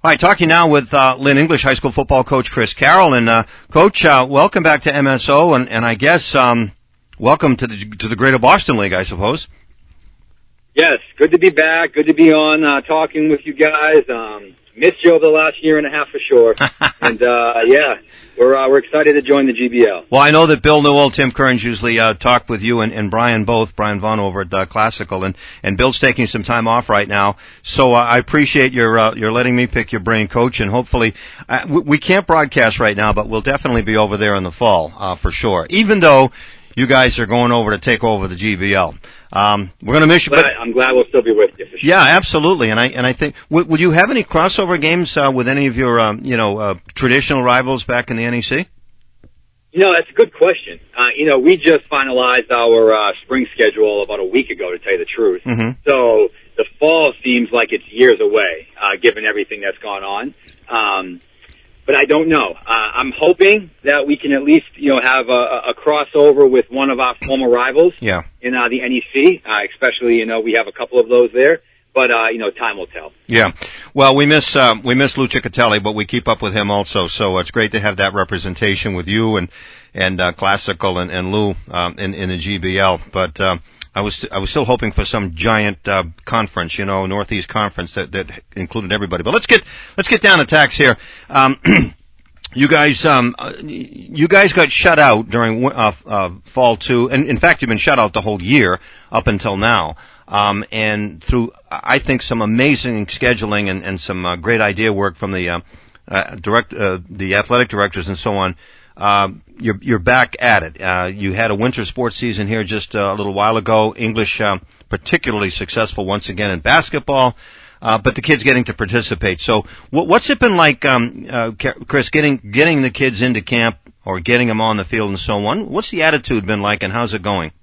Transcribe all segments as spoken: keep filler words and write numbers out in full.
All right, talking now with uh, Lynn English High School football coach Chris Carroll. And uh, Coach, uh, welcome back to M S O, and, and I guess um, welcome to the to the Greater Boston League, I suppose. Yes, good to be back. Good to be on uh, talking with you guys. Um, missed you over the last year and a half for sure. and uh, yeah, we're uh, we're excited to join the G B L. Well, I know that Bill Newell, Tim Kearns usually uh, talk with you and, and Brian both, Brian Vaughn over at uh, Classical, and and Bill's taking some time off right now. So uh, I appreciate your uh, your letting me pick your brain, Coach, and hopefully uh, we, we can't broadcast right now, but we'll definitely be over there in the fall uh, for sure. Even though you guys are going over to take over the G B L. Um, we're going to miss you, but I'm glad we'll still be with you. For sure. Yeah, absolutely. And I and I think would, would you have any crossover games uh, with any of your um, you know uh, traditional rivals back in the N E C? You know, that's a good question. Uh, you know, we just finalized our uh, spring schedule about a week ago, to tell you the truth. Mm-hmm. So the fall seems like it's years away, uh, given everything that's gone on. Um, But I don't know. Uh, I'm hoping that we can at least, you know, have a, a crossover with one of our former rivals yeah. in uh, the N E C. Uh, especially, you know, we have a couple of those there. But uh, you know, time will tell. Yeah. Well, we miss uh, we miss Lou Ciccatelli, but we keep up with him also. So it's great to have that representation with you and and uh, Classical and, and Lou um, in in the G B L. But uh, I was I was still hoping for some giant uh, conference, you know, Northeast Conference that that included everybody. But let's get let's get down to tax here. Um, you guys um you guys got shut out during uh, uh, fall two, and in fact you've been shut out the whole year up until now. Um, and through I think some amazing scheduling and, and some uh, great idea work from the uh, uh, direct uh, the athletic directors and so on. Uh, you're, you're back at it. Uh, you had a winter sports season here just uh, a little while ago. English, uh, particularly successful once again in basketball, uh, but the kids getting to participate. So what, what's it been like, um, uh, Chris, getting, getting the kids into camp or getting them on the field and so on? What's the attitude been like and how's it going?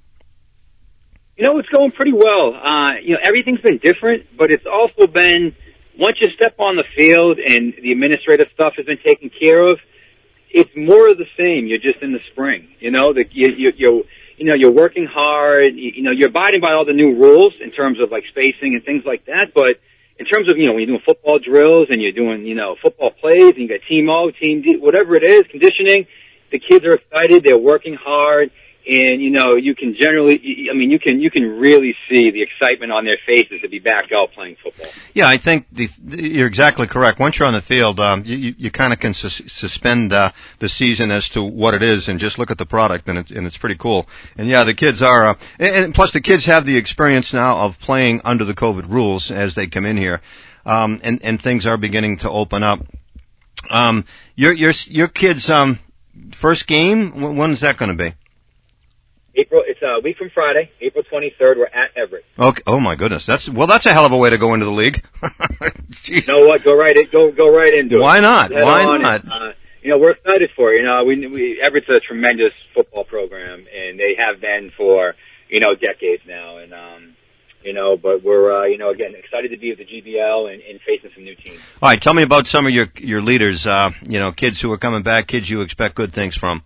You know, it's going pretty well. Uh, you know, everything's been different, but it's also been, once you step on the field and the administrative stuff has been taken care of, it's more of the same. You're just in the spring, you know, the, you, you, you're, you know, you're working hard, you, you know, you're abiding by all the new rules in terms of like spacing and things like that. But in terms of, you know, when you're doing football drills and you're doing, you know, football plays and you got team O, team D, whatever it is, conditioning, the kids are excited. They're working hard. And, you know, you can generally, I mean, you can, you can really see the excitement on their faces to be back out playing football. Yeah, I think the, you're exactly correct. Once you're on the field, um, you, you kind of can sus- suspend, uh, the season as to what it is and just look at the product, and it's, and it's pretty cool. And yeah, the kids are, uh, and, and plus the kids have the experience now of playing under the COVID rules as they come in here. Um, and, and things are beginning to open up. Um, your, your, your kids, um, first game, when is that going to be? April, it's a week from Friday, April twenty-third. We're at Everett. Okay. Oh my goodness. That's, well, that's a hell of a way to go into the league. You know what? Go right in, go, go right into it. Why not? Head Why not? And, uh, you know, we're excited for it. You know, we, we, Everett's a tremendous football program and they have been for, you know, decades now. And, um, you know, but we're, uh, you know, again, excited to be with the G B L and, and facing some new teams. All right. Tell me about some of your, your leaders, uh, you know, kids who are coming back, kids you expect good things from.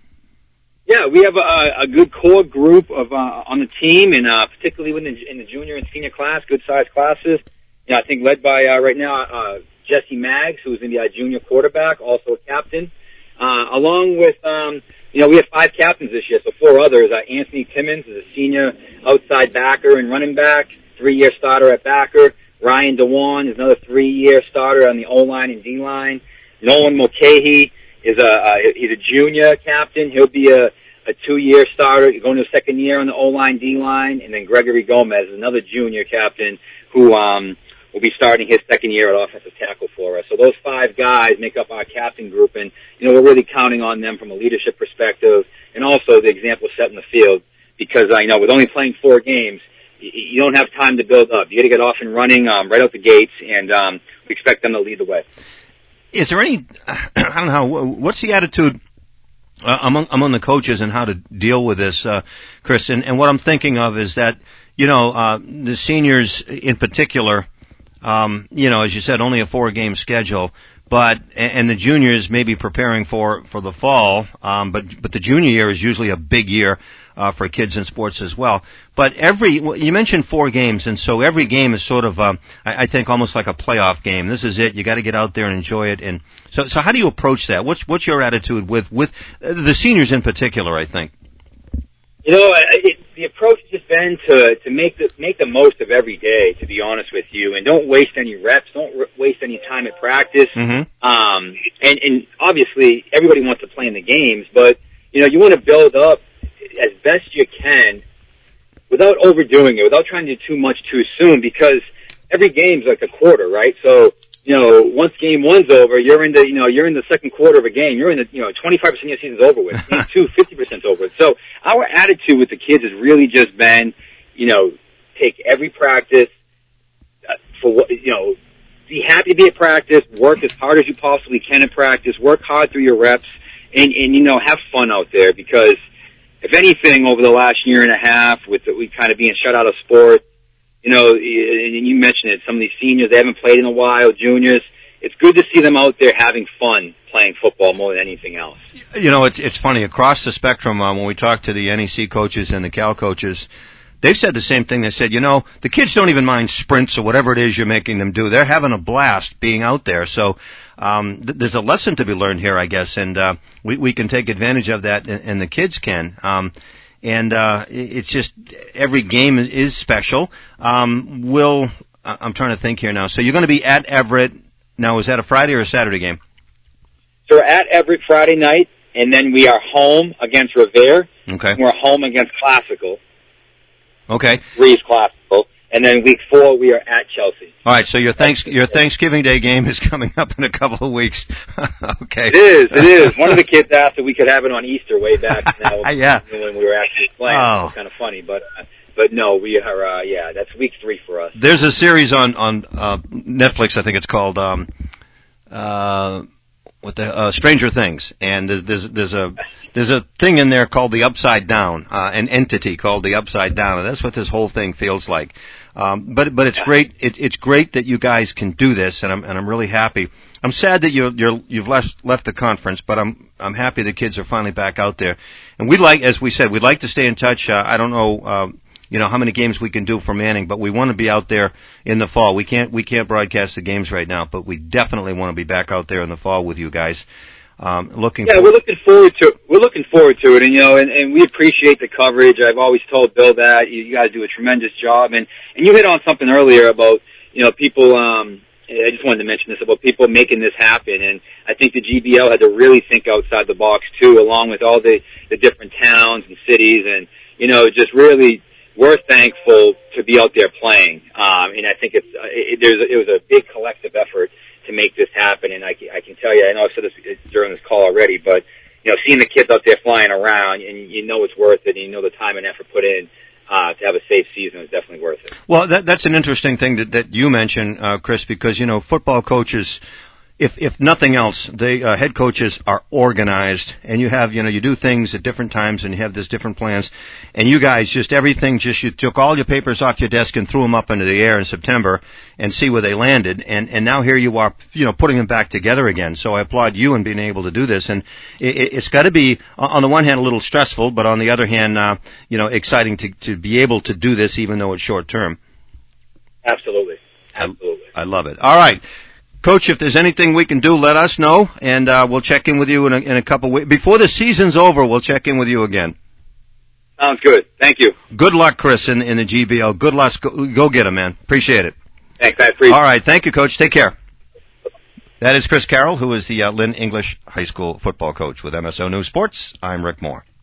Yeah, we have a, a good core group of uh, on the team, and uh, particularly in the, in the junior and senior class, good-sized classes. You know, I think led by uh, right now uh, Jesse Maggs, who's in the uh, junior quarterback, also a captain. Uh, along with, um, you know, we have five captains this year, so four others. Uh, Anthony Timmons is a senior outside backer and running back, three-year starter at backer. Ryan DeWan is another three-year starter on the O-line and D-line. Nolan Mulcahy is a, uh, he's a junior captain. He'll be a, a two-year starter, going to a second year on the O-line, D-line. And then Gregory Gomez is another junior captain who, um, will be starting his second year at offensive tackle for us. So those five guys make up our captain group. And, you know, we're really counting on them from a leadership perspective and also the example set in the field because, uh, you know, with only playing four games, you, you don't have time to build up. You got to get off and running, um, right out the gates. And, um, we expect them to lead the way. Is there any, I don't know, what's the attitude uh, among among the coaches and how to deal with this, uh, Chris? And, and what I'm thinking of is that, you know, uh, the seniors in particular, um, you know, as you said, only a four-game schedule, but, and the juniors may be preparing for, for the fall, um, but, but the junior year is usually a big year. uh, for kids in sports as well. But every, you mentioned four games, and so every game is sort of, um, I, I think, almost like a playoff game. This is it. You got to get out there and enjoy it. And so, so how do you approach that? What's what's your attitude with with the seniors in particular? I think. You know, it, the approach has just been to to make the make the most of every day. To be honest with you, and don't waste any reps. Don't re- waste any time at practice. Mm-hmm. Um, and and obviously, everybody wants to play in the games, but you know, you want to build up as best you can without overdoing it, without trying to do too much too soon, because every game's like a quarter, right? So, you know, once game one's over, you're in the, you know, you're in the second quarter of a game. You're in the, you know, twenty-five percent of your season's over with. Game two, fifty percent's over with. So our attitude with the kids has really just been, you know, take every practice uh, for what, you know, be happy to be at practice, work as hard as you possibly can at practice, work hard through your reps, and, and you know, have fun out there, because if anything, over the last year and a half, with the, we kind of being shut out of sports, you know, and you mentioned it, some of these seniors, they haven't played in a while, juniors. It's good to see them out there having fun playing football more than anything else. You know, it's it's funny. Across the spectrum, uh, when we talk to the N E C coaches and the Cal coaches, they've said the same thing. They said, you know, the kids don't even mind sprints or whatever it is you're making them do. They're having a blast being out there. So um, th- there's a lesson to be learned here, I guess, and uh, we, we can take advantage of that, and, and the kids can. Um, And, uh, it's just, every game is special. Um, will, I'm trying to think here now. So you're going to be at Everett. Now, is that a Friday or a Saturday game? So we're at Everett Friday night, and then we are home against Revere. Okay. And we're home against Classical. Okay. Reeves Classical. And then week four, we are at Chelsea. All right, so your thanks your Thanksgiving Day game is coming up in a couple of weeks. Okay. It is, it is. One of the kids asked if we could have it on Easter way back now yeah. when we were actually playing. Oh. It was kind of funny, but uh, but no, we are, uh, yeah, that's week three for us. There's a series on, on uh, Netflix, I think it's called, um, uh, what the, uh, Stranger Things, and there's, there's, there's a, there's a thing in there called the Upside Down, uh, an entity called the Upside Down, and that's what this whole thing feels like. Um, but, but it's great, it, it's great that you guys can do this, and I'm, and I'm really happy. I'm sad that you're, you're, you've left, left the conference, but I'm, I'm happy the kids are finally back out there. And we'd like, as we said, we'd like to stay in touch. Uh, I don't know, uh, you know, how many games we can do for Manning, but we want to be out there in the fall. We can't, we can't broadcast the games right now, but we definitely want to be back out there in the fall with you guys. Um, looking yeah, forward. we're looking forward to we're looking forward to it, and you know, and, and we appreciate the coverage. I've always told Bill that you, you guys do a tremendous job, and and you hit on something earlier about you know people. Um, I just wanted to mention this about people making this happen, and I think the G B L had to really think outside the box too, along with all the the different towns and cities, and you know, just really we're thankful to be out there playing. Um, and I think it's it, there's it was a big collective effort to make this happen, and I, I can tell you, I know I've said this during this call already, but, you know, seeing the kids out there flying around, and you know it's worth it, and you know the time and effort put in, uh, to have a safe season is definitely worth it. Well, that, that's an interesting thing that, that you mentioned, uh, Chris, because, you know, football coaches, if, if nothing else, they, uh, head coaches are organized, and you have, you know, you do things at different times, and you have this different plans, and you guys just, everything, just, you took all your papers off your desk and threw them up into the air in September, and see where they landed, and, and now here you are, you know, putting them back together again. So I applaud you in being able to do this, and it, it's got to be, on the one hand, a little stressful, but on the other hand, uh, you know, exciting to, to be able to do this, even though it's short term. Absolutely. Absolutely. I, I love it. All right. Coach, if there's anything we can do, let us know, and uh, we'll check in with you in a, in a couple weeks. Before the season's over, we'll check in with you again. Sounds good. Thank you. Good luck, Chris, in, in the G B L. Good luck. Go, go get him, man. Appreciate it. Thanks. I appreciate it. All right. Thank you, Coach. Take care. That is Chris Carroll, who is the uh, Lynn English High School football coach with M S O News Sports. I'm Rick Moore.